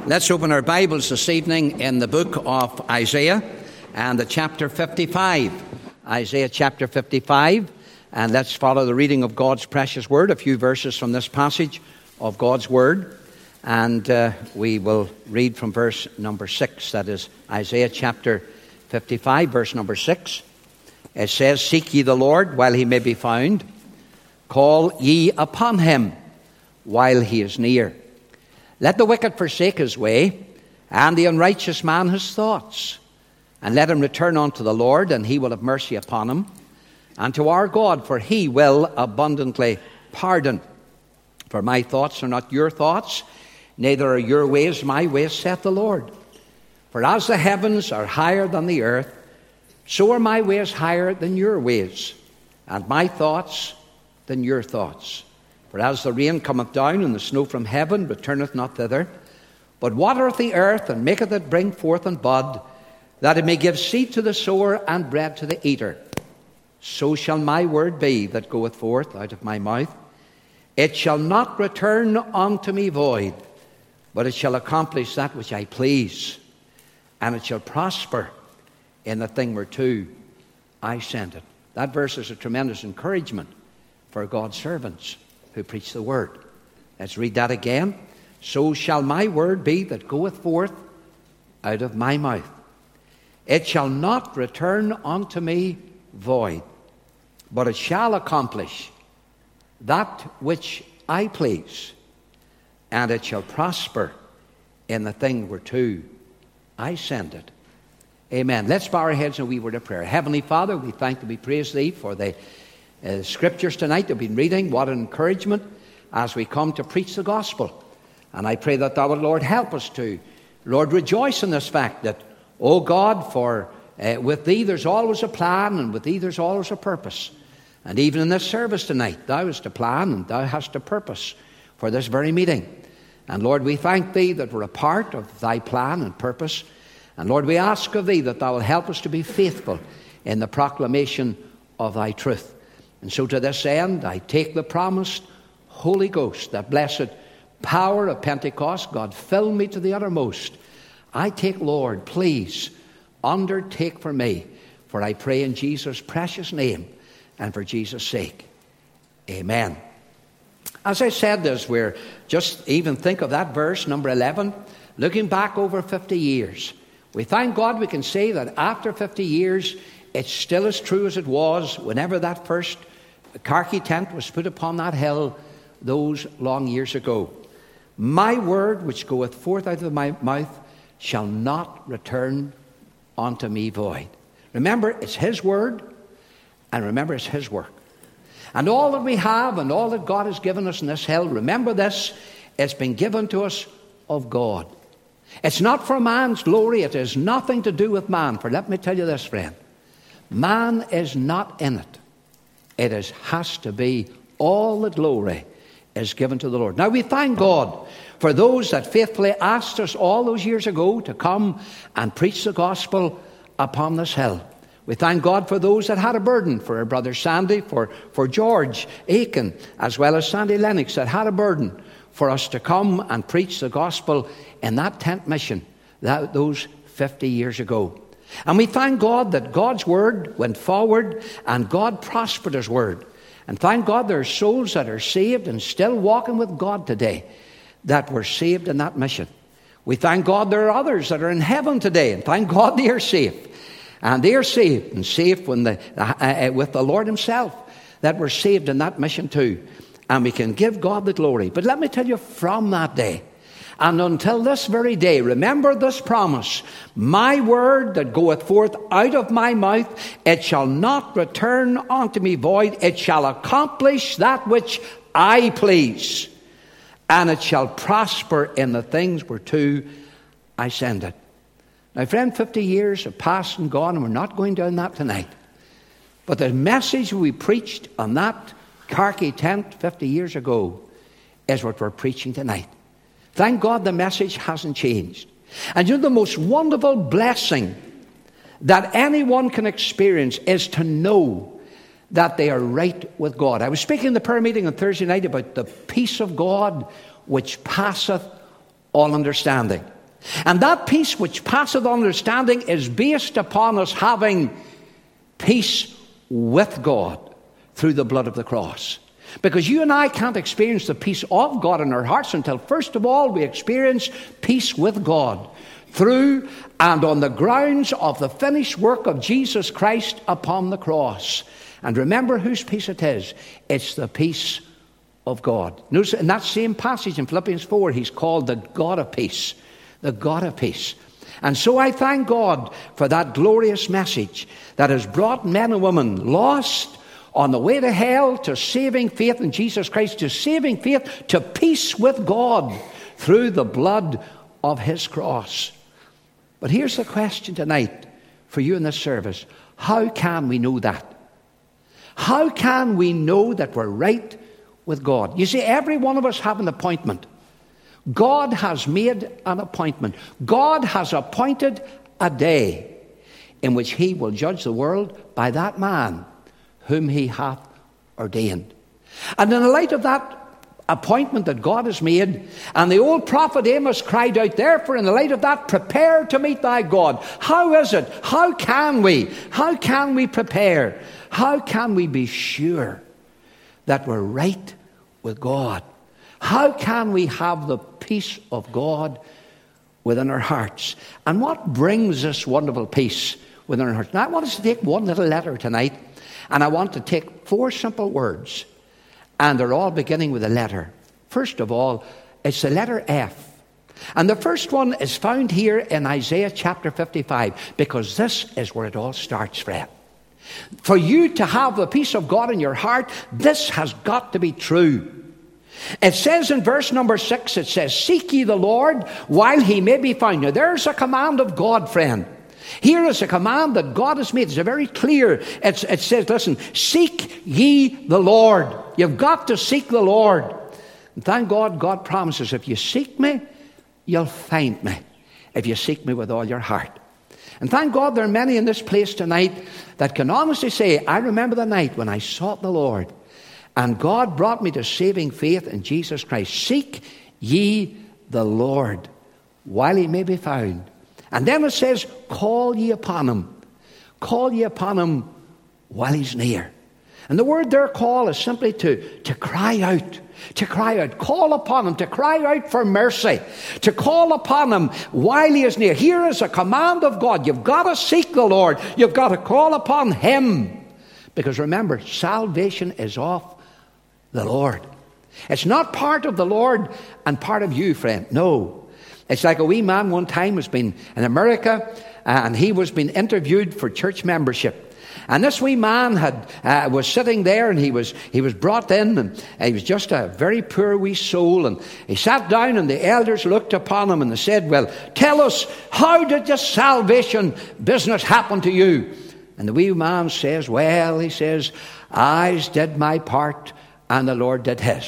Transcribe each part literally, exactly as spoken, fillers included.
Let's open our Bibles this evening in the book of Isaiah and the chapter fifty-five. Isaiah chapter fifty-five. And let's follow the reading of God's precious word, a few verses from this passage of God's word. And uh, we will read from verse number six. That is Isaiah chapter fifty-five, verse number six. It says, "Seek ye the Lord while he may be found. Call ye upon him while he is near. Let the wicked forsake his way, and the unrighteous man his thoughts. And let him return unto the Lord, and he will have mercy upon him. And to our God, for he will abundantly pardon. For my thoughts are not your thoughts, neither are your ways my ways, saith the Lord. For as the heavens are higher than the earth, so are my ways higher than your ways, and my thoughts than your thoughts. For as the rain cometh down, and the snow from heaven returneth not thither, but watereth the earth, and maketh it bring forth and bud, that it may give seed to the sower and bread to the eater, so shall my word be that goeth forth out of my mouth. It shall not return unto me void, but it shall accomplish that which I please, and it shall prosper in the thing whereto I sent it." That verse is a tremendous encouragement for God's servants who preach the word. Let's read that again. "So shall my word be that goeth forth out of my mouth. It shall not return unto me void, but it shall accomplish that which I please, and it shall prosper in the thing whereto I send it." Amen. Let's bow our heads in a wee word of prayer. Heavenly Father, we thank and we praise Thee for the uh, scriptures tonight that we've been reading. What an encouragement as we come to preach the gospel. And I pray that Thou would, Lord, help us to, Lord, rejoice in this fact that, oh God, for uh, with Thee there's always a plan, and with Thee there's always a purpose. And even in this service tonight, Thou hast a plan and Thou hast a purpose for this very meeting. And Lord, we thank Thee that we're a part of Thy plan and purpose. And Lord, we ask of Thee that Thou will help us to be faithful in the proclamation of Thy truth. And so to this end, I take the promised Holy Ghost, that blessed power of Pentecost. God, fill me to the uttermost. I take, Lord, please undertake for me, for I pray in Jesus' precious name and for Jesus' sake. Amen. As I said this, we're just even think of that verse, number eleven, looking back over fifty years. We thank God we can say that after fifty years, it's still as true as it was whenever that first Carkey tent was put upon that hill those long years ago. "My word which goeth forth out of my mouth shall not return unto me void." Remember, it's His word, and remember, it's His work. And all that we have and all that God has given us in this hill, remember this, it's been given to us of God. It's not for man's glory. It has nothing to do with man. For let me tell you this, friend, man is not in it. It is, has to be all the glory is given to the Lord. Now we thank God for those that faithfully asked us all those years ago to come and preach the gospel upon this hill. We thank God for those that had a burden, for our brother Sandy, for, for George Aiken, as well as Sandy Lennox, that had a burden for us to come and preach the gospel in that tent mission that, those fifty years ago. And we thank God that God's word went forward and God prospered His word. And thank God there are souls that are saved and still walking with God today that were saved in that mission. We thank God there are others that are in heaven today, and thank God they are saved. And they are saved and safe when the, uh, uh, with the Lord Himself, that were saved in that mission too. And we can give God the glory. But let me tell you, from that day and until this very day, remember this promise: "My word that goeth forth out of my mouth, it shall not return unto me void. It shall accomplish that which I please, and it shall prosper in the things whereto I send it." Now, friend, fifty years have passed and gone, and we're not going down that tonight. But the message we preached on that Carkey tent fifty years ago is what we're preaching tonight. Thank God the message hasn't changed. And you know, the most wonderful blessing that anyone can experience is to know that they are right with God. I was speaking in the prayer meeting on Thursday night about the peace of God which passeth all understanding. And that peace which passeth understanding is based upon us having peace with God through the blood of the cross. Because you and I can't experience the peace of God in our hearts until, first of all, we experience peace with God through and on the grounds of the finished work of Jesus Christ upon the cross. And remember whose peace it is. It's the peace of God. Notice in that same passage in Philippians four, he's called the God of peace. The God of peace. And so I thank God for that glorious message that has brought men and women lost on the way to hell to saving faith in Jesus Christ, to saving faith, to peace with God through the blood of his cross. But here's the question tonight for you in this service. How can we know that? How can we know that we're right with God? You see, every one of us have an appointment. God has made an appointment. God has appointed a day in which he will judge the world by that man whom he hath ordained. And in the light of that appointment that God has made, and the old prophet Amos cried out, therefore, in the light of that, prepare to meet thy God. How is it? How can we? How can we prepare? How can we be sure that we're right with God? How can we have the peace of God within our hearts? And what brings this wonderful peace within our hearts? Now, I want us to take one little letter tonight, and I want to take four simple words, and they're all beginning with a letter. First of all, it's the letter F. And the first one is found here in Isaiah chapter fifty-five, because this is where it all starts, friend. For you to have the peace of God in your heart, this has got to be true. It says in verse number six, it says, seek ye the Lord while he may be found. Now there's a command of God, friend. Here is a command that God has made. It's a very clear. It's, it says, listen, seek ye the Lord. You've got to seek the Lord. And thank God, God promises, if you seek me, you'll find me. If you seek me with all your heart. And thank God there are many in this place tonight that can honestly say, I remember the night when I sought the Lord, and God brought me to saving faith in Jesus Christ. Seek ye the Lord while he may be found. And then it says, call ye upon him. Call ye upon him while he's near. And the word there, call, is simply to, to cry out. To cry out. Call upon him. To cry out for mercy. To call upon him while he is near. Here is a command of God. You've got to seek the Lord. You've got to call upon him. Because remember, salvation is of the Lord. It's not part of the Lord and part of you, friend. No. It's like a wee man one time was been in America, and he was being interviewed for church membership. And this wee man had uh, was sitting there, and he was he was brought in, and he was just a very poor wee soul. And he sat down, and the elders looked upon him, and they said, well, tell us, how did this salvation business happen to you? And the wee man says, well, he says, I did my part, and the Lord did his.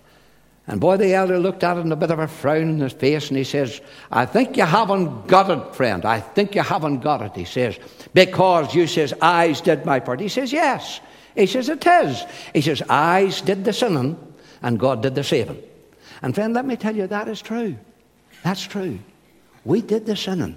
And boy, the elder looked at it in a bit of a frown in his face, and he says, I think you haven't got it, friend. I think you haven't got it, he says, because you says, I did my part. He says, yes. He says, it is. He says, I did the sinning, and God did the saving. And friend, let me tell you, that is true. That's true. We did the sinning,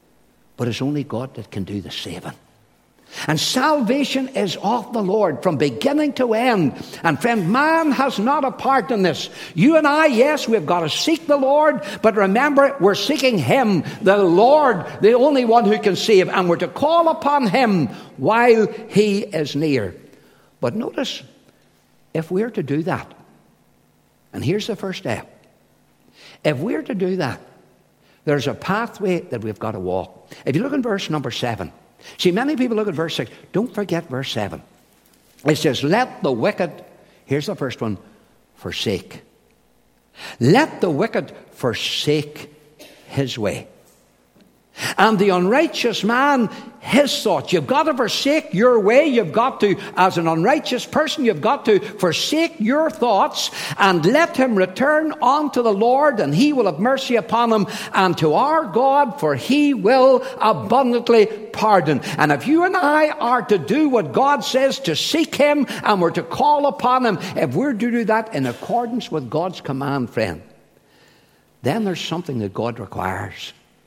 but it's only God that can do the saving. And salvation is of the Lord from beginning to end. And friend, man has not a part in this. You and I, yes, we've got to seek the Lord, but remember, we're seeking him, the Lord, the only one who can save, and we're to call upon him while he is near. But notice, if we're to do that, and here's the first step, if we're to do that, there's a pathway that we've got to walk. If you look in verse number seven, see, many people look at verse six. Don't forget verse seven. It says, let the wicked, here's the first one, forsake. Let the wicked forsake his way, and the unrighteous man his thoughts. You've got to forsake your way. You've got to, as an unrighteous person, you've got to forsake your thoughts and let him return unto the Lord, and he will have mercy upon him, and to our God, for he will abundantly pardon. And if you and I are to do what God says, to seek him, and we're to call upon him, if we're to do that in accordance with God's command, friend, then there's something that God requires.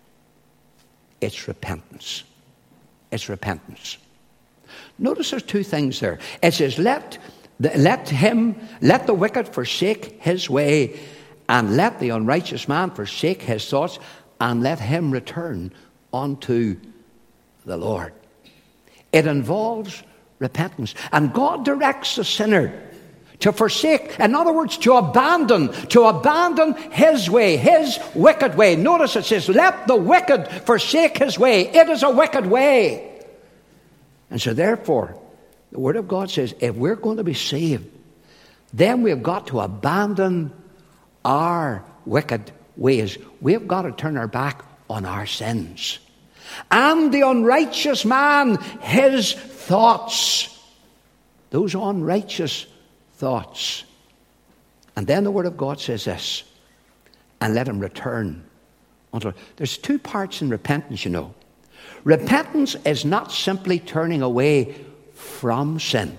It's repentance. It's repentance. Notice there's two things there. It says, let the, let him, let the wicked forsake his way, and let the unrighteous man forsake his thoughts, and let him return unto the Lord. It involves repentance. And God directs the sinner to forsake, in other words, to abandon, to abandon his way, his wicked way. Notice it says, let the wicked forsake his way. It is a wicked way. And so therefore, the Word of God says, if we're going to be saved, then we've got to abandon our wicked ways. We've got to turn our back on our sins. And the unrighteous man, his thoughts. Those unrighteous thoughts. And then the Word of God says this, and let him return unto. There's two parts in repentance, you know. Repentance is not simply turning away from sin,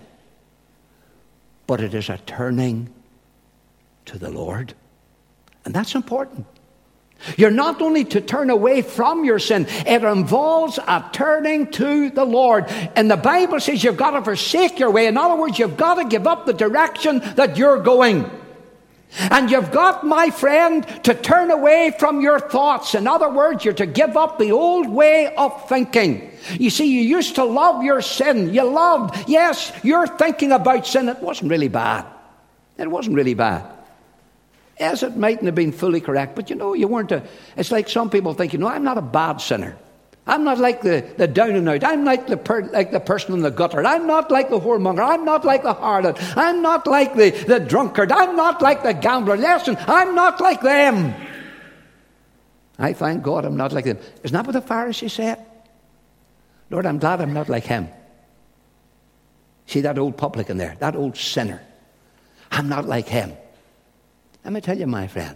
but it is a turning to the Lord. And that's important. You're not only to turn away from your sin, it involves a turning to the Lord. And the Bible says you've got to forsake your way. In other words, you've got to give up the direction that you're going. And you've got, my friend, to turn away from your thoughts. In other words, you're to give up the old way of thinking. You see, you used to love your sin. You loved, yes, you're thinking about sin. It wasn't really bad. It wasn't really bad. Yes, it mightn't have been fully correct, but you know, you weren't a... It's like some people think, you know, I'm not a bad sinner. I'm not like the, the down and out. I'm like the, per, like the person in the gutter. I'm not like the whoremonger. I'm not like the harlot. I'm not like the, the drunkard. I'm not like the gambler. Listen, I'm not like them. I thank God I'm not like them. Isn't that what the Pharisee said? Lord, I'm glad I'm not like him. See that old publican there, that old sinner. I'm not like him. Let me tell you, my friend,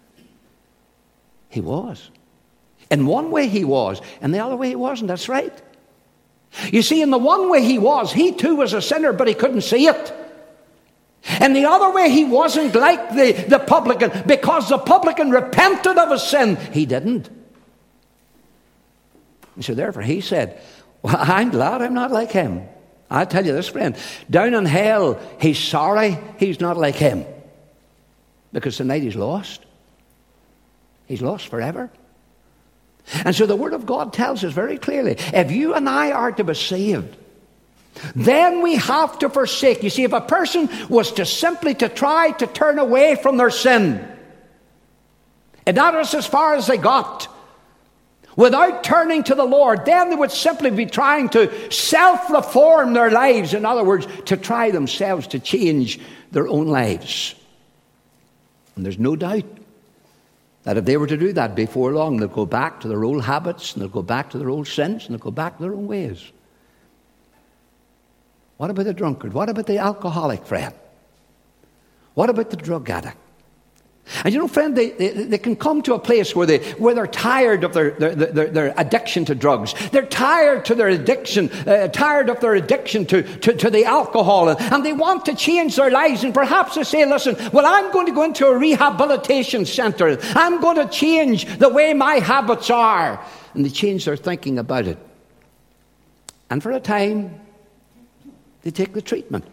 he was. In one way he was, and the other way he wasn't. That's right. You see, in the one way he was, he too was a sinner, but he couldn't see it. And the other way he wasn't like the, the publican, because the publican repented of his sin. He didn't. And so therefore he said, well, I'm glad I'm not like him. I tell you this, friend, down in hell, he's sorry he's not like him. Because tonight he's lost. He's lost forever. And so the Word of God tells us very clearly, if you and I are to be saved, then we have to forsake. You see, if a person was to simply to try to turn away from their sin, and that is as far as they got, without turning to the Lord, then they would simply be trying to self-reform their lives. In other words, to try themselves to change their own lives. And there's no doubt that if they were to do that before long, they'll go back to their old habits, and they'll go back to their old sins, and they'll go back to their own ways. What about the drunkard? What about the alcoholic, friend? What about the drug addict? And you know, friend, they, they, they can come to a place where, they, where they're tired of their, their, their, their addiction to drugs. They're tired to their addiction, uh, tired of their addiction to, to, to the alcohol. And, and they want to change their lives. And perhaps they say, listen, well, I'm going to go into a rehabilitation center. I'm going to change the way my habits are. And they change their thinking about it. And for a time, they take the treatment.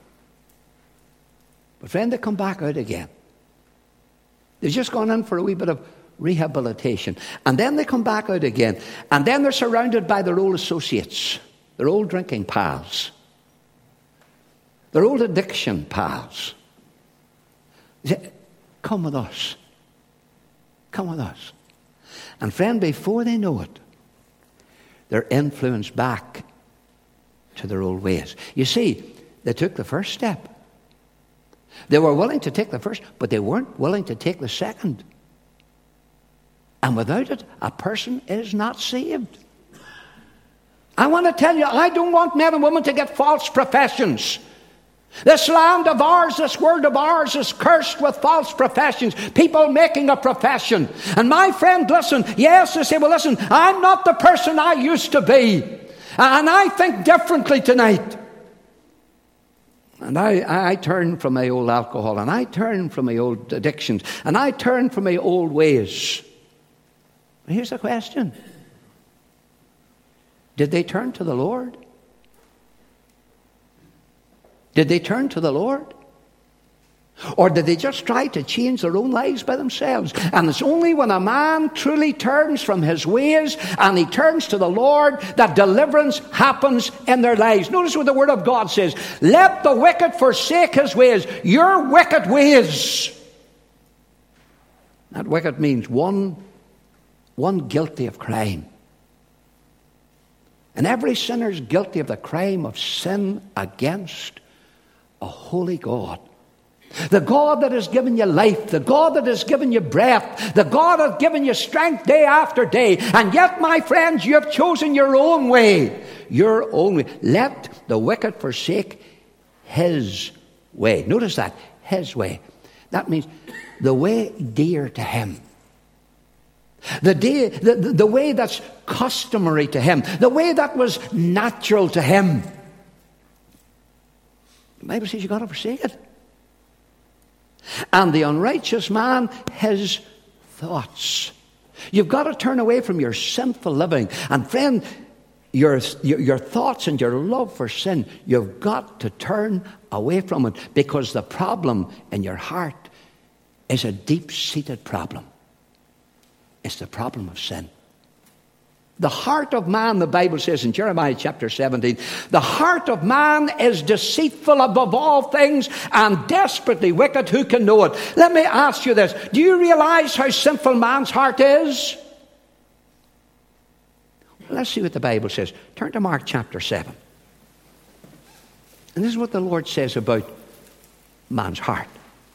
But friend, they come back out again. They've just gone in for a wee bit of rehabilitation. And then they come back out again. And then they're surrounded by their old associates, their old drinking pals, their old addiction pals. They say, come with us. Come with us. And friend, before they know it, they're influenced back to their old ways. You see, they took the first step. They were willing to take the first, but they weren't willing to take the second. And without it, a person is not saved. I want to tell you, I don't want men and women to get false professions. This land of ours, this word of ours is cursed with false professions. People making a profession. And my friend, listen, yes, they say, well, listen, I'm not the person I used to be. And I think differently tonight. And I, I turn from my old alcohol, and I turn from my old addictions, and I turn from my old ways. But here's the question. Did they turn to the Lord? Did they turn to the Lord? Or did they just try to change their own lives by themselves? And it's only when a man truly turns from his ways and he turns to the Lord that deliverance happens in their lives. Notice what the Word of God says. Let the wicked forsake his ways. Your wicked ways. That wicked means one, one guilty of crime. And every sinner is guilty of the crime of sin against a holy God. The God that has given you life, the God that has given you breath, the God that has given you strength day after day. And yet, my friends, you have chosen your own way. Your own way. Let the wicked forsake his way. Notice that, his way. That means the way dear to him. The, day, the, the, the way that's customary to him. The way that was natural to him. The Bible says you've got to forsake it. And the unrighteous man, his thoughts. You've got to turn away from your sinful living. And friend, your, your, your thoughts and your love for sin, you've got to turn away from it. Because the problem in your heart is a deep-seated problem. It's the problem of sin. The heart of man, the Bible says in Jeremiah chapter seventeen, the heart of man is deceitful above all things and desperately wicked. Who can know it? Let me ask you this. Do you realize how sinful man's heart is? Well, let's see what the Bible says. Turn to Mark chapter seven. And this is what the Lord says about man's heart.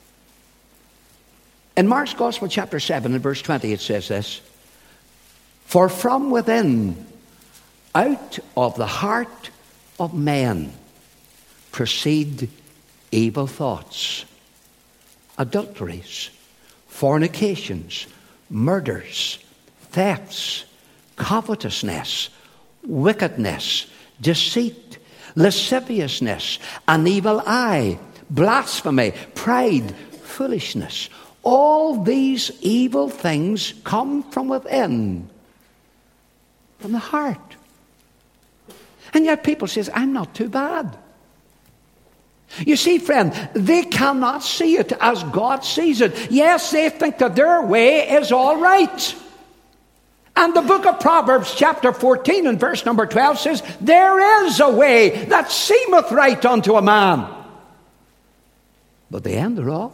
In Mark's Gospel chapter seven and verse twenty it says this. For from within, out of the heart of man, proceed evil thoughts, adulteries, fornications, murders, thefts, covetousness, wickedness, deceit, lasciviousness, an evil eye, blasphemy, pride, foolishness. All these evil things come from within. From the heart. And yet people say, I'm not too bad. You see, friend, they cannot see it as God sees it. Yes, they think that their way is all right. And the book of Proverbs chapter fourteen and verse number twelve says, there is a way that seemeth right unto a man. But the end thereof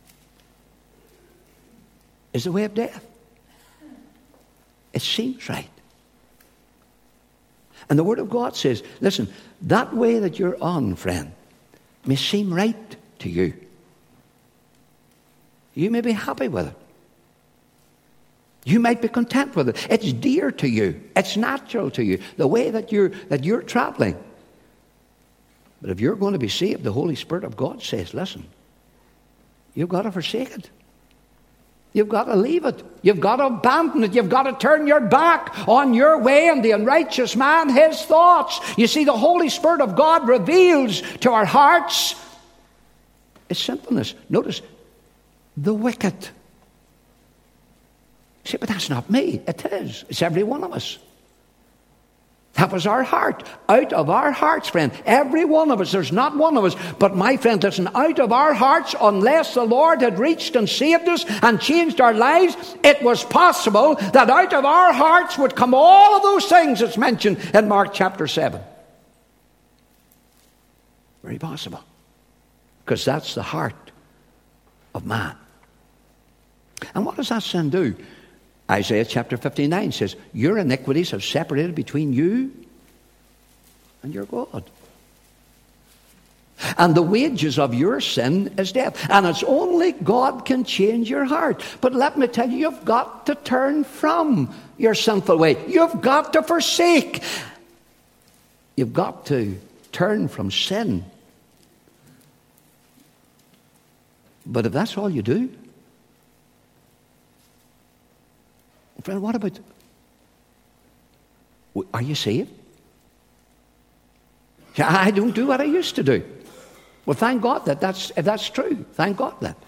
is the way of death. It seems right. And the Word of God says, listen, that way that you're on, friend, may seem right to you. You may be happy with it. You might be content with it. It's dear to you. It's natural to you, the way that you're, that you're traveling. But if you're going to be saved, the Holy Spirit of God says, listen, you've got to forsake it. You've got to leave it. You've got to abandon it. You've got to turn your back on your way and the unrighteous man, his thoughts. You see, the Holy Spirit of God reveals to our hearts its sinfulness. Notice, the wicked. You say, but that's not me. It is. It's every one of us. That was our heart. Out of our hearts, friend. Every one of us. There's not one of us. But my friend, listen, out of our hearts, unless the Lord had reached and saved us and changed our lives, it was possible that out of our hearts would come all of those things that's mentioned in Mark chapter seven. Very possible. Because that's the heart of man. And what does that sin do? Isaiah chapter fifty-nine says, your iniquities have separated between you and your God. And the wages of your sin is death. And it's only God can change your heart. But let me tell you, you've got to turn from your sinful way. You've got to forsake. You've got to turn from sin. But if that's all you do, friend, what about, are you saved? I don't do what I used to do. Well, thank God that that's, if that's true. Thank God that.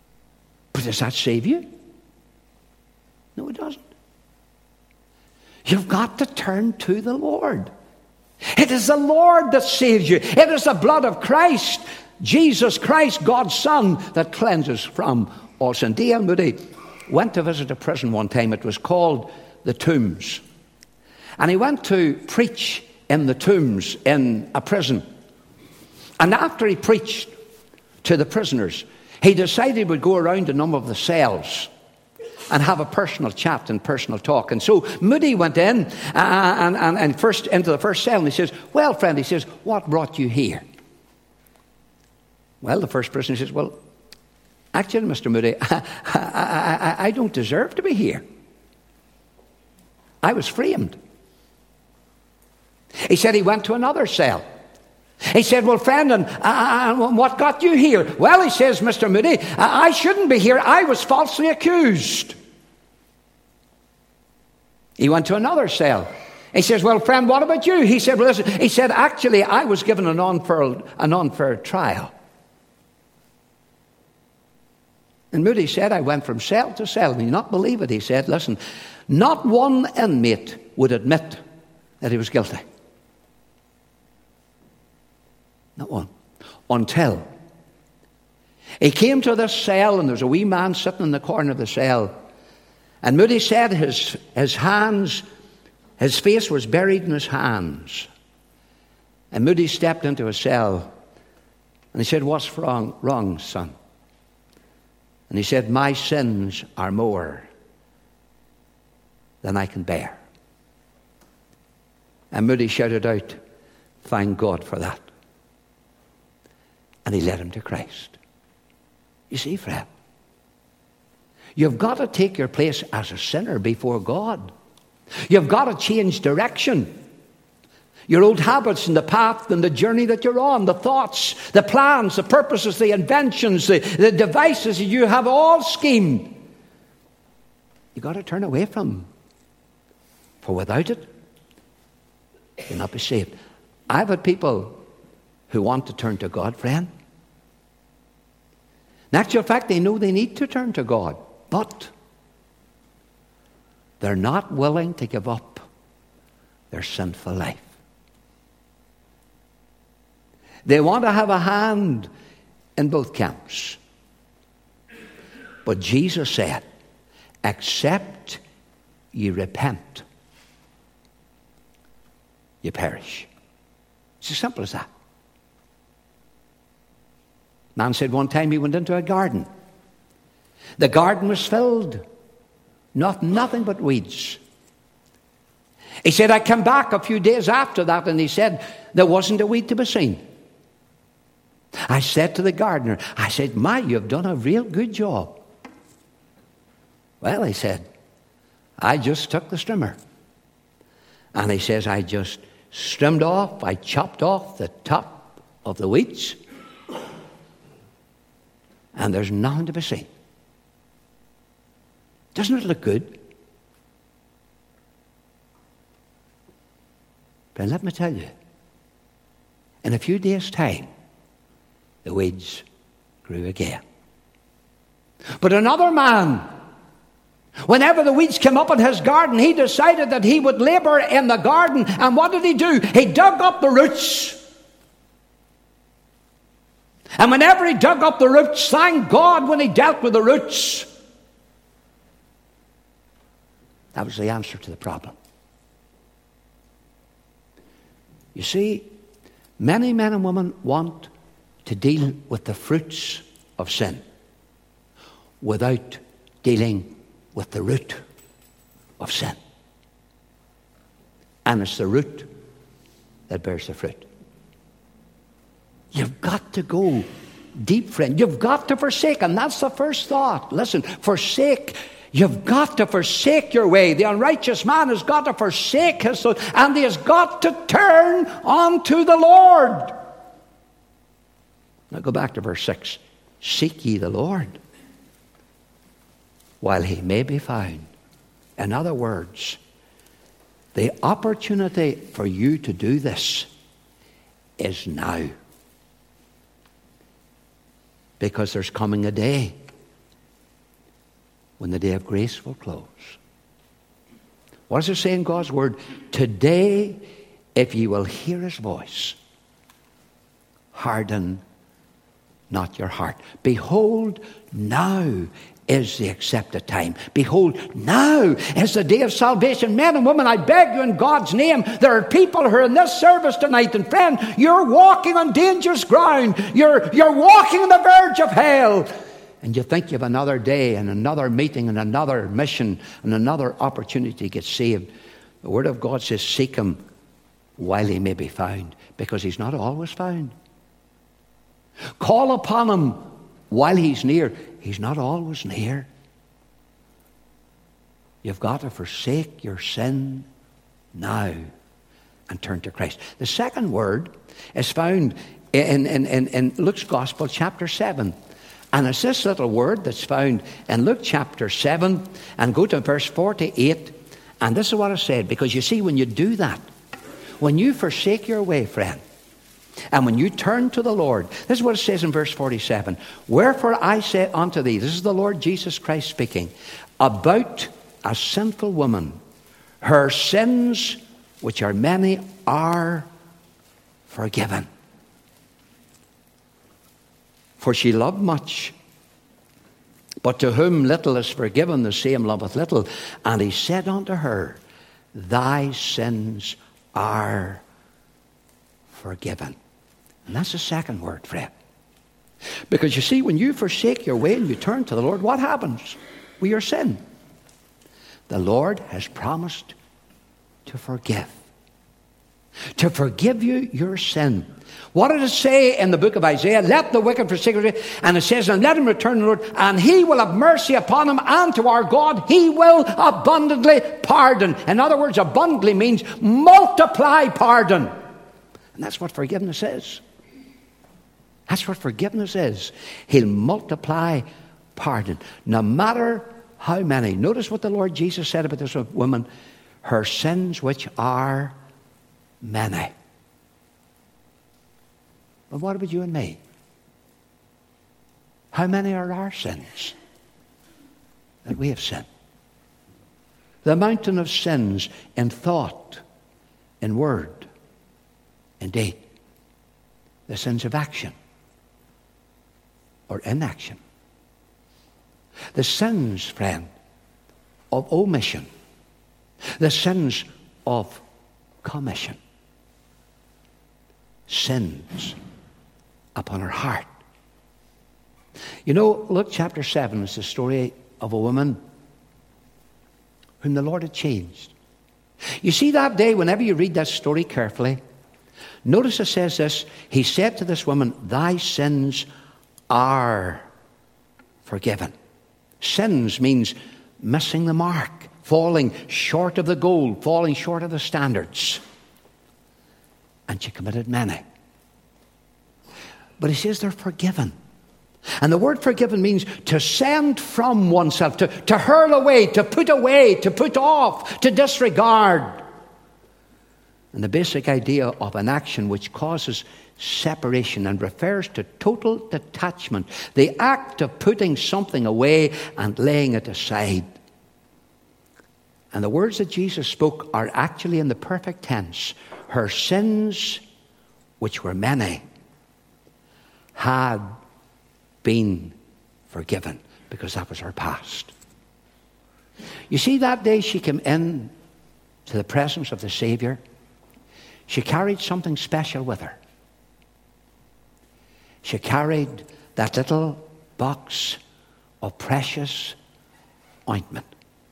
But does that save you? No, it doesn't. You've got to turn to the Lord. It is the Lord that saves you. It is the blood of Christ, Jesus Christ, God's Son, that cleanses from all sin. D L Moody went to visit a prison one time. It was called the Tombs. And he went to preach in the Tombs in a prison. And after he preached to the prisoners, he decided he would go around a number of the cells and have a personal chat and personal talk. And so Moody went in uh, and, and, and first into the first cell, and he says, well, friend, he says, what brought you here? Well, the first prisoner says, well, actually, Mister Moody, I, I, I, I don't deserve to be here. I was framed. He said he went to another cell. He said, well, friend, and uh, what got you here? Well, he says, Mister Moody, I shouldn't be here. I was falsely accused. He went to another cell. He says, well, friend, what about you? He said, well, listen, he said, actually, I was given an unfair, an unfair trial. And Moody said, I went from cell to cell. And you not believe it, he said, listen, not one inmate would admit that he was guilty. Not one. Until he came to this cell, and there was a wee man sitting in the corner of the cell. And Moody said his, his hands, his face was buried in his hands. And Moody stepped into a cell, and he said, what's wrong, wrong, son? And he said, my sins are more than I can bear. And Moody shouted out, thank God for that. And he led him to Christ. You see, friend, you've got to take your place as a sinner before God. You've got to change direction. Your old habits and the path and the journey that you're on, the thoughts, the plans, the purposes, the inventions, the, the devices that you have all schemed. You've got to turn away from them. For without it, you'll not be saved. I've had people who want to turn to God, friend. In actual fact, they know they need to turn to God, but they're not willing to give up their sinful life. They want to have a hand in both camps. But Jesus said, except ye repent, you perish. It's as simple as that. Man said one time he went into a garden. The garden was filled, not nothing but weeds. He said, I came back a few days after that, and he said, there wasn't a weed to be seen. I said to the gardener, I said, my, you've done a real good job. Well, he said, I just took the strimmer. And he says, I just trimmed off, I chopped off the top of the weeds. And there's nothing to be seen. Doesn't it look good? But let me tell you, in a few days' time, the weeds grew again. But another man, whenever the weeds came up in his garden, he decided that he would labor in the garden. And what did he do? He dug up the roots. And whenever he dug up the roots, thank God when he dealt with the roots. That was the answer to the problem. You see, many men and women want to deal with the fruits of sin without dealing with the root of sin. And it's the root that bears the fruit. You've got to go deep, friend. You've got to forsake. And that's the first thought. Listen, forsake. You've got to forsake your way. The unrighteous man has got to forsake his soul, and he has got to turn unto the Lord. Now go back to verse six. Seek ye the Lord while he may be found. In other words, the opportunity for you to do this is now. Because there's coming a day when the day of grace will close. What does it say in God's word? Today, if ye will hear his voice, harden not your heart. Behold, now is the accepted time. Behold, now is the day of salvation. Men and women, I beg you in God's name, there are people who are in this service tonight, and friend, you're walking on dangerous ground. You're, you're walking on the verge of hell. And you think you have another day and another meeting and another mission and another opportunity to get saved. The Word of God says, seek him while he may be found, because he's not always found. Call upon him while he's near. He's not always near. You've got to forsake your sin now and turn to Christ. The second word is found in, in, in, in Luke's Gospel, chapter seven. And it's this little word that's found in Luke chapter seven, and go to verse forty-eight. And this is what I said, because you see, when you do that, when you forsake your way, friend, and when you turn to the Lord, this is what it says in verse forty-seven. Wherefore I say unto thee, this is the Lord Jesus Christ speaking, about a sinful woman, her sins, which are many, are forgiven. For she loved much, but to whom little is forgiven, the same loveth little. And he said unto her, thy sins are forgiven. And that's the second word, friend. Because you see, when you forsake your way and you turn to the Lord, what happens with your sin? The Lord has promised to forgive. To forgive you your sin. What did it say in the book of Isaiah? Let the wicked forsake his way. And it says, and let him return to the Lord, and he will have mercy upon him, and to our God he will abundantly pardon. In other words, abundantly means multiply pardon. And that's what forgiveness is. That's what forgiveness is. He'll multiply pardon. No matter how many. Notice what the Lord Jesus said about this woman. Her sins, which are many. But what about you and me? How many are our sins that we have sinned? The mountain of sins in thought, in word, in deed. The sins of action or inaction. The sins, friend, of omission. The sins of commission. Sins upon her heart. You know, Luke chapter seven is the story of a woman whom the Lord had changed. You see, that day, whenever you read that story carefully, notice it says this, he said to this woman, thy sins are forgiven. Sins means missing the mark, falling short of the goal, falling short of the standards. And she committed many. But he says they're forgiven. And the word forgiven means to send from oneself, to, to hurl away, to put away, to put off, to disregard. And the basic idea of an action which causes separation and refers to total detachment, the act of putting something away and laying it aside. And the words that Jesus spoke are actually in the perfect tense. Her sins, which were many, had been forgiven, because that was her past. You see, that day she came in to the presence of the Savior. She carried something special with her. She carried that little box of precious ointment.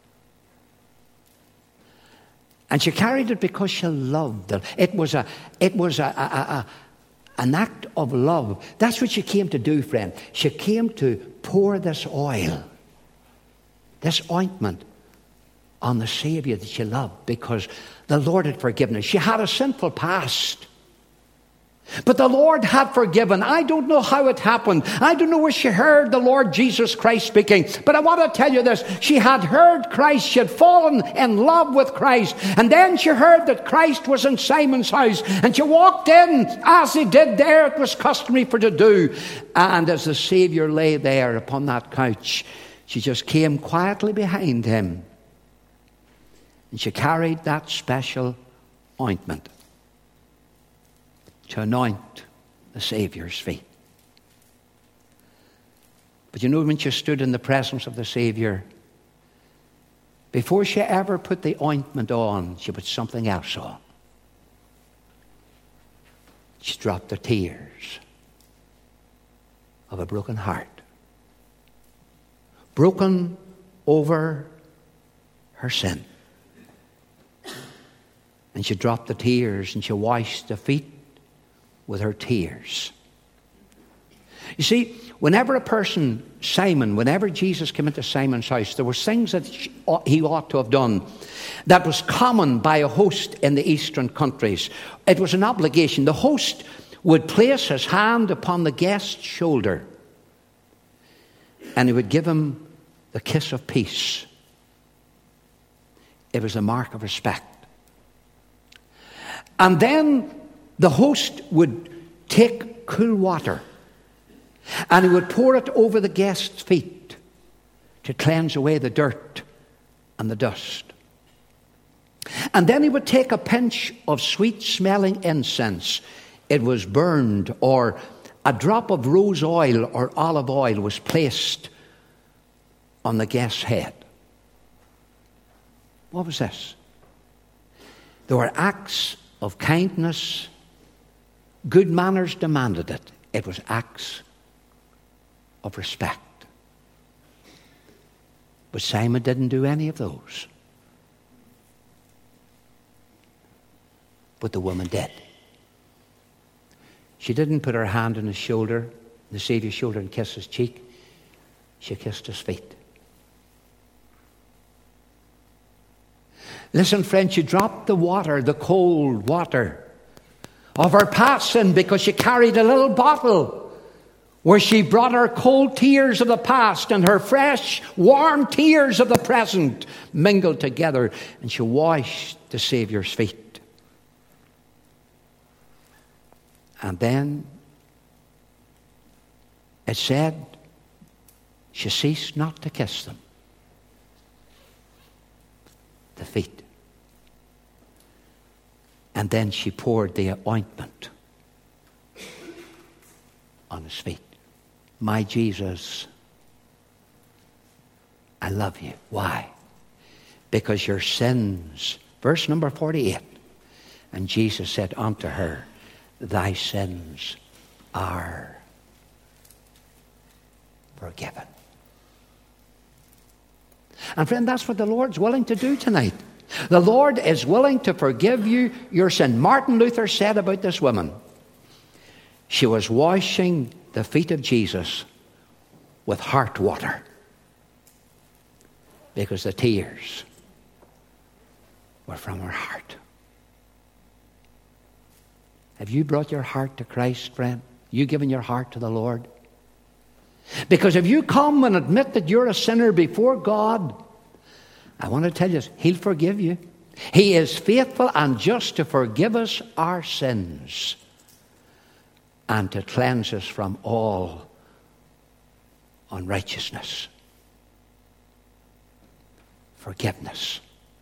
And she carried it because she loved it. It was a, it was a, a, a, an act of love. That's what she came to do, friend. She came to pour this oil, this ointment, on the Savior that she loved, because the Lord had forgiven her. She had a sinful past, but the Lord had forgiven. I don't know how it happened. I don't know where she heard the Lord Jesus Christ speaking. But I want to tell you this. She had heard Christ. She had fallen in love with Christ. And then she heard that Christ was in Simon's house. And she walked in as he did there. It was customary for her to do. And as the Savior lay there upon that couch, she just came quietly behind him. And she carried that special ointment to anoint the Saviour's feet. But you know, when she stood in the presence of the Saviour, before she ever put the ointment on, she put something else on. She dropped the tears of a broken heart. Broken over her sin. And she dropped the tears and she washed the feet with her tears. You see, whenever a person, Simon, whenever Jesus came into Simon's house, there were things that he ought to have done that was common by a host in the eastern countries. It was an obligation. The host would place his hand upon the guest's shoulder and he would give him the kiss of peace. It was a mark of respect. And then the host would take cool water and he would pour it over the guest's feet to cleanse away the dirt and the dust. And then he would take a pinch of sweet-smelling incense. It was burned, or a drop of rose oil or olive oil was placed on the guest's head. What was this? There were acts of kindness. Good manners demanded it. It was acts of respect. But Simon didn't do any of those. But the woman did. She didn't put her hand on his shoulder, the Saviour's shoulder, and kiss his cheek. She kissed his feet. Listen, friend, she dropped the water, the cold water of her past sin, because she carried a little bottle where she brought her cold tears of the past and her fresh, warm tears of the present mingled together, and she washed the Saviour's feet. And then it said she ceased not to kiss them, the feet. And then she poured the ointment on his feet. My Jesus, I love you. Why? Because your sins, verse number forty-eight, and Jesus said unto her, thy sins are forgiven. And friend, that's what the Lord's willing to do tonight. The Lord is willing to forgive you your sin. Martin Luther said about this woman, she was washing the feet of Jesus with heart water, because the tears were from her heart. Have you brought your heart to Christ, friend? You given your heart to the Lord? Because if you come and admit that you're a sinner before God, I want to tell you, He'll forgive you. He is faithful and just to forgive us our sins and to cleanse us from all unrighteousness. Forgiveness.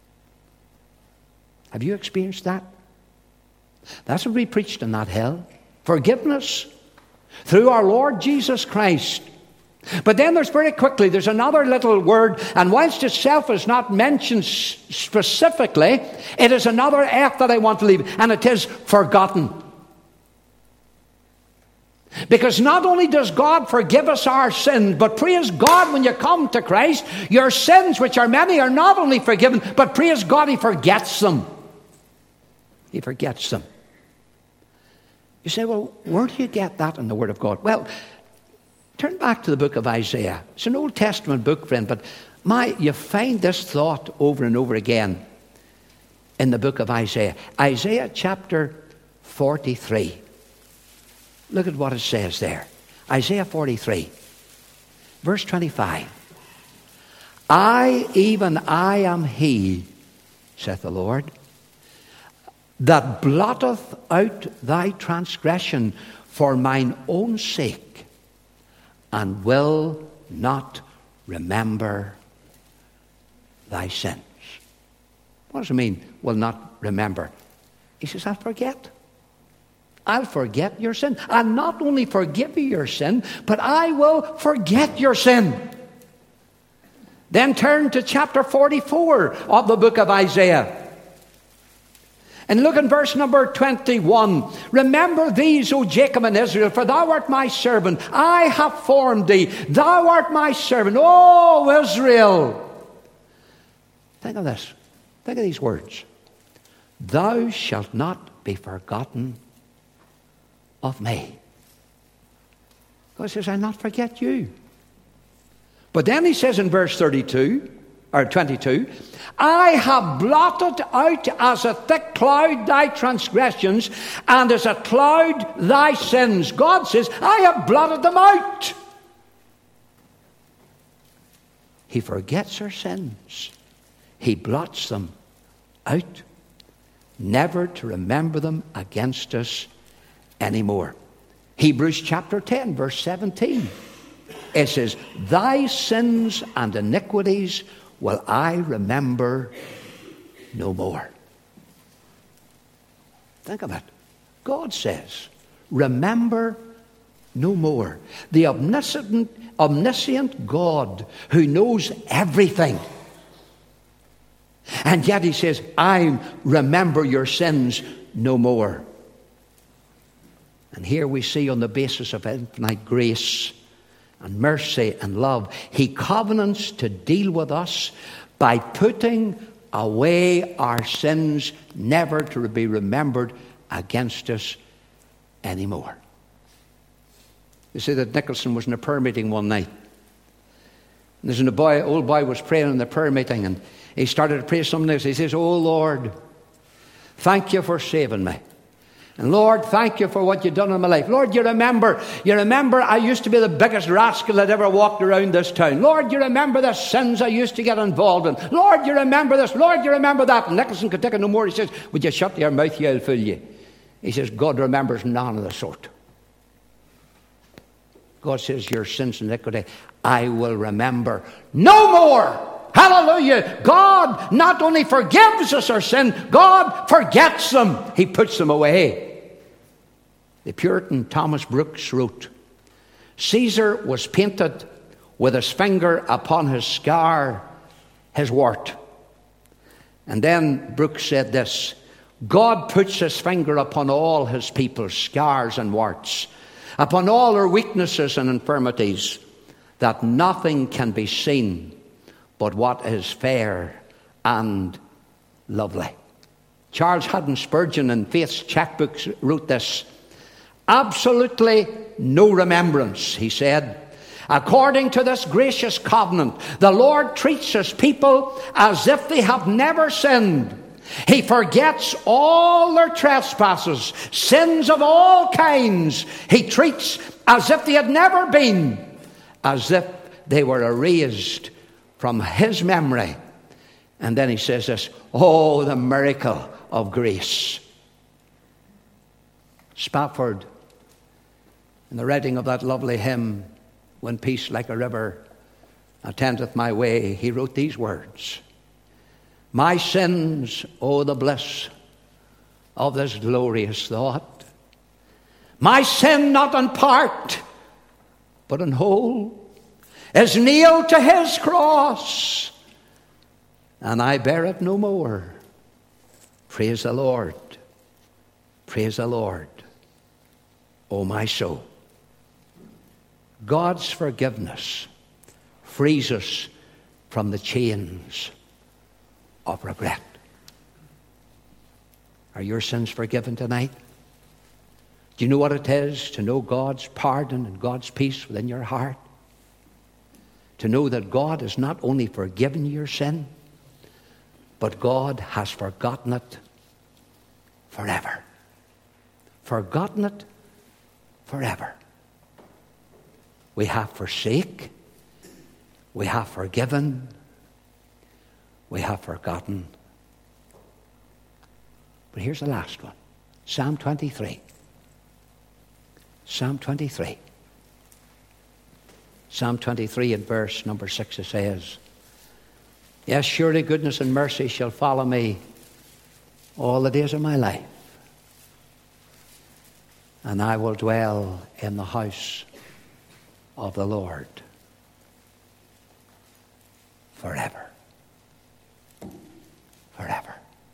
Have you experienced that? That's what we preached in that hell. Forgiveness through our Lord Jesus Christ. But then there's very quickly, there's another little word, and whilst itself is not mentioned specifically, it is another F that I want to leave, and it is forgotten. Because not only does God forgive us our sins, but praise God, when you come to Christ, your sins, which are many, are not only forgiven, but praise God, He forgets them. He forgets them. You say, well, where do you get that in the Word of God? Well, turn back to the book of Isaiah. It's an Old Testament book, friend, but my, you find this thought over and over again in the book of Isaiah. Isaiah chapter forty-three. Look at what it says there. Isaiah forty-three, verse twenty-five. I, even I am He, saith the Lord, that blotteth out thy transgression for mine own sake, and will not remember thy sins. What does it mean, will not remember? He says, I'll forget. I'll forget your sin. I'll not only forgive you your sin, but I will forget your sin. Then turn to chapter forty-four of the book of Isaiah. And look in verse number twenty-one. Remember these, O Jacob and Israel, for thou art my servant. I have formed thee. Thou art my servant. O Israel. Think of this. Think of these words. Thou shalt not be forgotten of me. God says, I'll not forget you. But then he says in verse thirty-two, or twenty-two, I have blotted out as a thick cloud thy transgressions, and as a cloud thy sins. God says, I have blotted them out. He forgets our sins. He blots them out, never to remember them against us anymore. Hebrews chapter ten, verse seventeen. It says, thy sins and iniquities will I remember no more. Think of it. God says, remember no more. The omniscient, omniscient God who knows everything. And yet he says, I remember your sins no more. And here we see, on the basis of infinite grace and mercy and love, he covenants to deal with us by putting away our sins, never to be remembered against us anymore. You see that Nicholson was in a prayer meeting one night. And there's a boy, old boy was praying in the prayer meeting, and he started to pray something else. He says, oh Lord, thank you for saving me. And Lord, thank you for what you've done in my life. Lord, you remember, you remember I used to be the biggest rascal that ever walked around this town. Lord, you remember the sins I used to get involved in. Lord, you remember this. Lord, you remember that. And Nicholson could take it no more. He says, would you shut your mouth, you'll fool you. He says, God remembers none of the sort. God says, your sins and iniquity, I will remember no more. Hallelujah. God not only forgives us our sin, God forgets them. He puts them away. The Puritan Thomas Brooks wrote, Caesar was painted with his finger upon his scar, his wart. And then Brooks said this, God puts his finger upon all his people's scars and warts, upon all their weaknesses and infirmities, that nothing can be seen but what is fair and lovely. Charles Haddon Spurgeon in Faith's Checkbooks wrote this, absolutely no remembrance, he said. According to this gracious covenant, the Lord treats his people as if they have never sinned. He forgets all their trespasses, sins of all kinds. He treats as if they had never been, as if they were erased from his memory. And then he says this, oh, the miracle of grace. Spafford, in the writing of that lovely hymn, When Peace Like a River Attendeth My Way, he wrote these words, my sins, oh, the bliss of this glorious thought. My sin not in part, but in whole, is nailed to his cross, and I bear it no more. Praise the Lord. Praise the Lord, oh my soul. God's forgiveness frees us from the chains of regret. Are your sins forgiven tonight? Do you know what it is to know God's pardon and God's peace within your heart? To know that God has not only forgiven your sin, but God has forgotten it forever. Forgotten it forever. We have forsake, we have forgiven, we have forgotten. But here's the last one. Psalm twenty-three. Psalm twenty-three. Psalm twenty-three in verse number six, it says, Yes, surely goodness and mercy shall follow me all the days of my life, and I will dwell in the house of the Lord forever. Forever.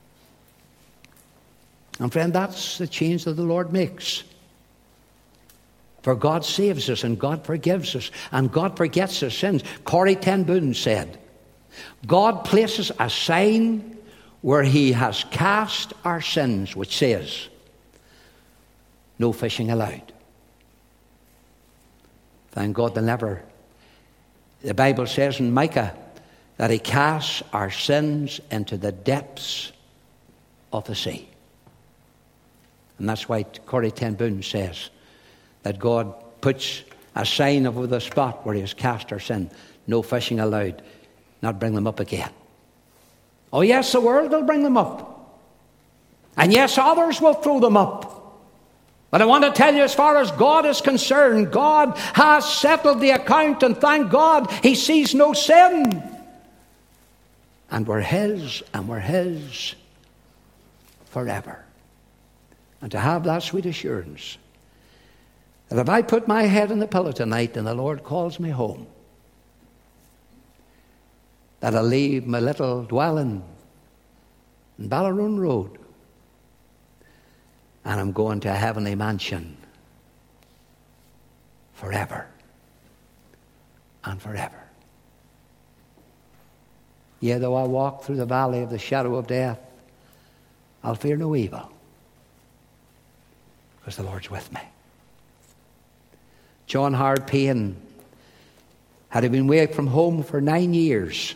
And friend, that's the change that the Lord makes. For God saves us, and God forgives us, and God forgets our sins. Corrie ten Boom said, God places a sign where he has cast our sins, which says, no fishing allowed. Thank God they never. The Bible says in Micah that he casts our sins into the depths of the sea. And that's why Corrie ten Boom says that God puts a sign over the spot where he has cast our sin. No fishing allowed. Not bring them up again. Oh yes, the world will bring them up. And yes, others will throw them up. But I want to tell you, as far as God is concerned, God has settled the account, and thank God he sees no sin. And we're his, and we're his forever. And to have that sweet assurance that if I put my head on the pillow tonight and the Lord calls me home, that I'll leave my little dwelling in Ballarone Road and I'm going to a heavenly mansion forever and forever. Yea, though I walk through the valley of the shadow of death, I'll fear no evil, because the Lord's with me. John Howard Payne had been away from home for nine years.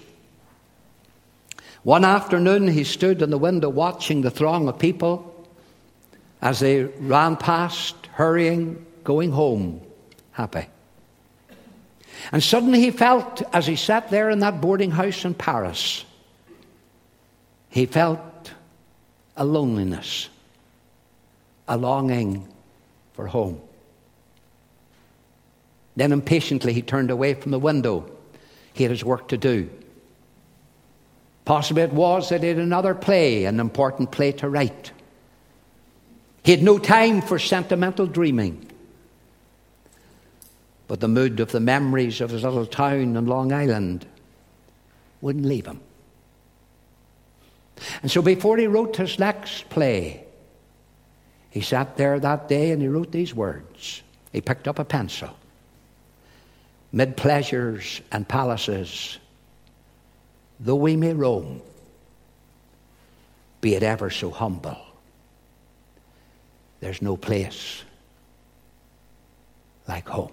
One afternoon he stood in the window watching the throng of people as they ran past, hurrying, going home, happy. And suddenly he felt, as he sat there in that boarding house in Paris, he felt a loneliness, a longing for home. Then impatiently he turned away from the window. He had his work to do. Possibly it was that he had another play, an important play to write. He had no time for sentimental dreaming. But the mood of the memories of his little town on Long Island wouldn't leave him. And so before he wrote his next play, he sat there that day and he wrote these words. He picked up a pencil. Mid pleasures and palaces, though we may roam, be it ever so humble, there's no place like home.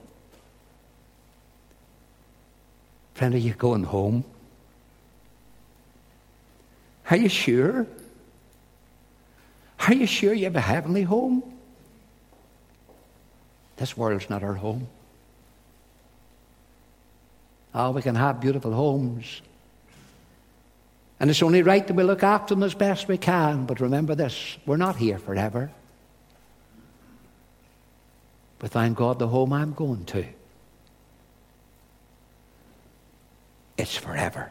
Friend, are you going home? Are you sure? Are you sure you have a heavenly home? This world's not our home. Oh, we can have beautiful homes. And it's only right that we look after them as best we can. But remember this, we're not here forever. But thank God the home I'm going to, it's forever.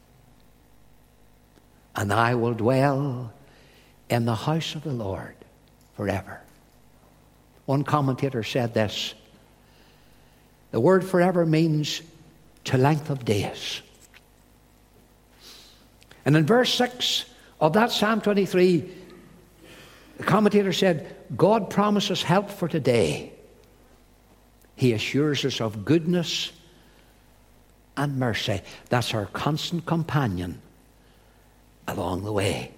And I will dwell in the house of the Lord forever. One commentator said this: the word forever means to length of days. And in verse six of that Psalm twenty-three, the commentator said, God promises help for today. He assures us of goodness and mercy. That's our constant companion along the way.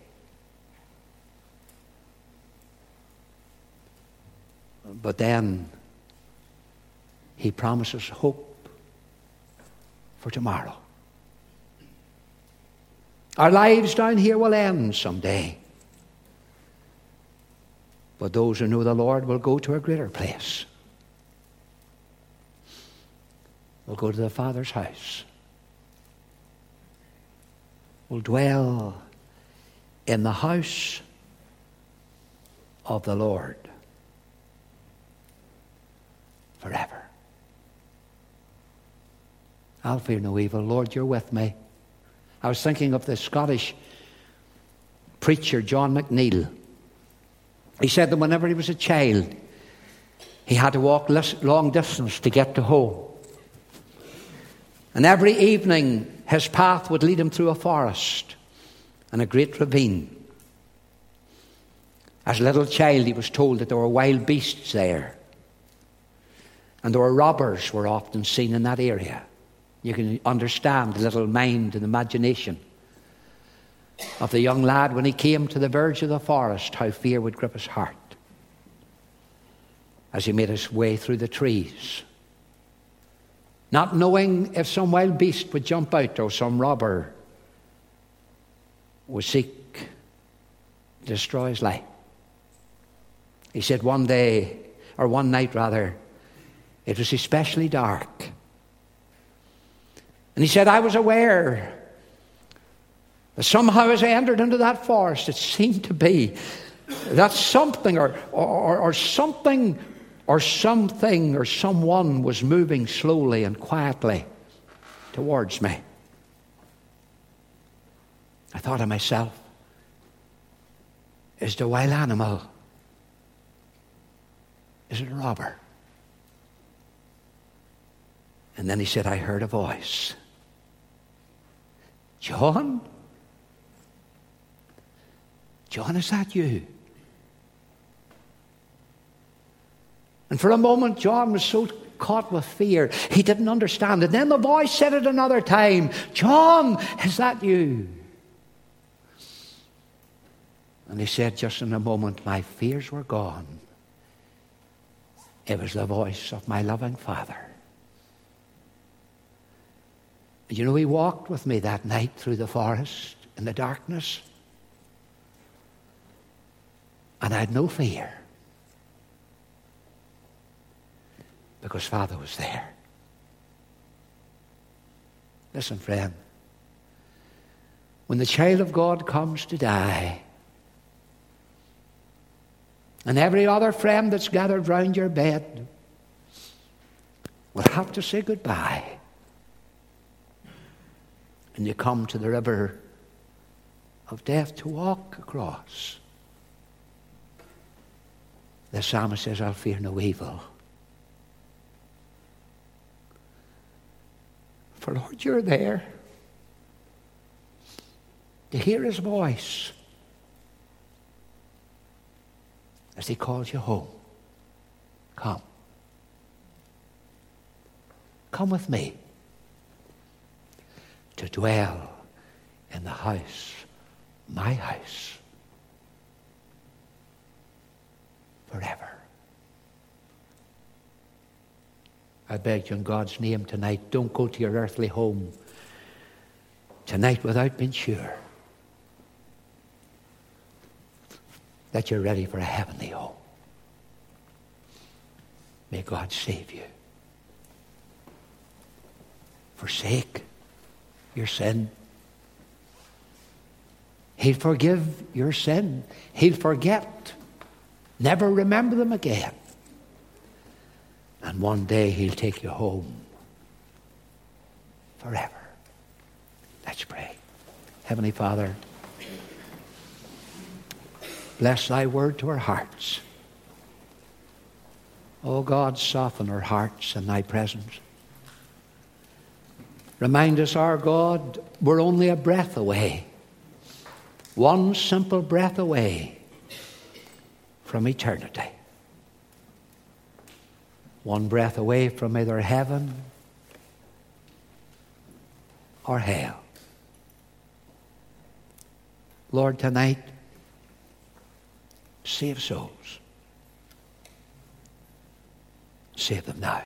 But then he promises hope for tomorrow. Our lives down here will end someday. But those who know the Lord will go to a greater place. We'll go to the Father's house. We'll dwell in the house of the Lord forever. I'll fear no evil. Lord, you're with me. I was thinking of the Scottish preacher John McNeill. He said that whenever he was a child, he had to walk long distance to get to home. And every evening, his path would lead him through a forest and a great ravine. As a little child, he was told that there were wild beasts there. And there were robbers were often seen in that area. You can understand the little mind and imagination of the young lad when he came to the verge of the forest, how fear would grip his heart as he made his way through the trees, not knowing if some wild beast would jump out or some robber would seek to destroy his life. He said one day, or one night rather, it was especially dark. And he said, I was aware that somehow as I entered into that forest, it seemed to be that something or, or, or something or something or someone was moving slowly and quietly towards me. I thought to myself, is it a wild animal? Is it a robber? And then he said, I heard a voice. John? John, is that you? And for a moment, John was so caught with fear, he didn't understand. And then the voice said it another time, John, is that you? And he said, just in a moment, my fears were gone. It was the voice of my loving Father. And you know, he walked with me that night through the forest in the darkness. And I had no fear. Because Father was there. Listen, friend. When the child of God comes to die, and every other friend that's gathered round your bed will have to say goodbye, and you come to the river of death to walk across, the psalmist says, I'll fear no evil. For Lord, you're there to hear his voice as he calls you home. Come. Come with me to dwell in the house, my house, forever. I beg you in God's name tonight, don't go to your earthly home tonight without being sure that you're ready for a heavenly home. May God save you. Forsake your sin. He'll forgive your sin. He'll forget. Never remember them again. And one day he'll take you home forever. Let's pray. Heavenly Father, bless thy word to our hearts. Oh God, soften our hearts in thy presence. Remind us, our God, we're only a breath away. One simple breath away from eternity. One breath away from either heaven or hell. Lord, tonight, save souls. Save them now.